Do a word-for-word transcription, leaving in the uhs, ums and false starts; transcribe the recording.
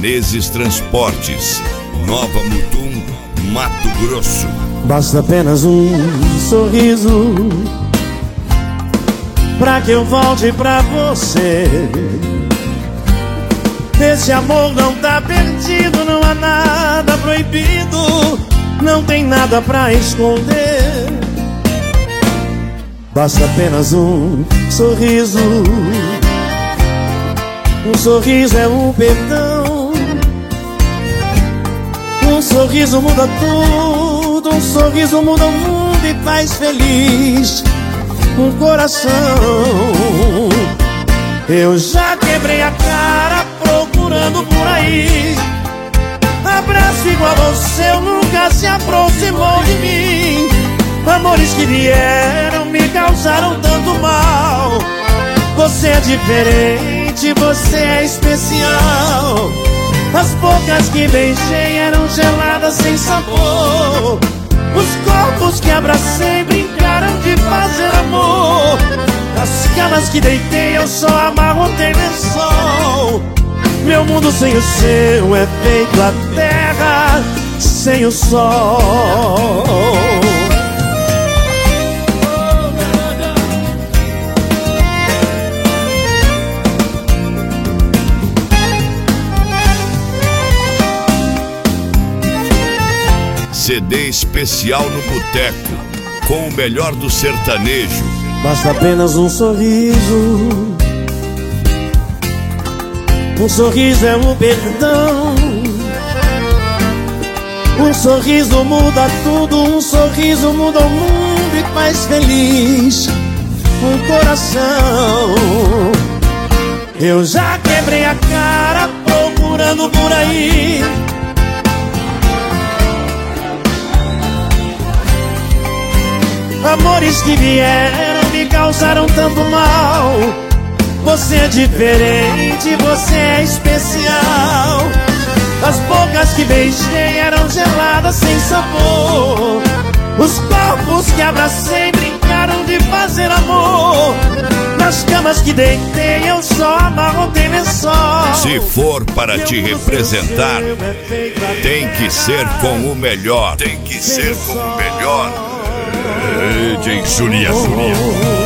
Menezes Transportes, Nova Mutum, Mato Grosso. Basta apenas um sorriso pra que eu volte pra você. Esse amor não tá perdido, não há nada proibido, não tem nada pra esconder. Basta apenas um sorriso. Um sorriso é um perdão. Um sorriso muda tudo. Um sorriso muda o mundo e faz feliz um coração. Eu já quebrei a cara procurando por aí abraço igual a você, nunca se aproximou de mim. Amores que vieram me causaram tanto mal. Você é diferente, você é especial. As bocas que beijei eram geladas sem sabor. Os corpos que abracei brincaram de fazer amor. Nas camas que deitei eu só amarrotei lençol. Meu mundo sem o seu é feito a terra sem o sol. C D especial no Boteco, com o melhor do sertanejo. Basta apenas um sorriso. Um sorriso é um perdão. Um sorriso muda tudo. Um sorriso muda o mundo e faz feliz um coração. Eu já quebrei a cara procurando por aí amores que vieram me causaram tanto mal. Você é diferente, você é especial. As bocas que beijei eram geladas sem sabor. Os corpos que abracei brincaram de fazer amor. Nas camas que deitei eu só amarrotei lençol. Se for para te representar, tem que ser com o melhor. Tem que ser com o melhor. D J Juliano.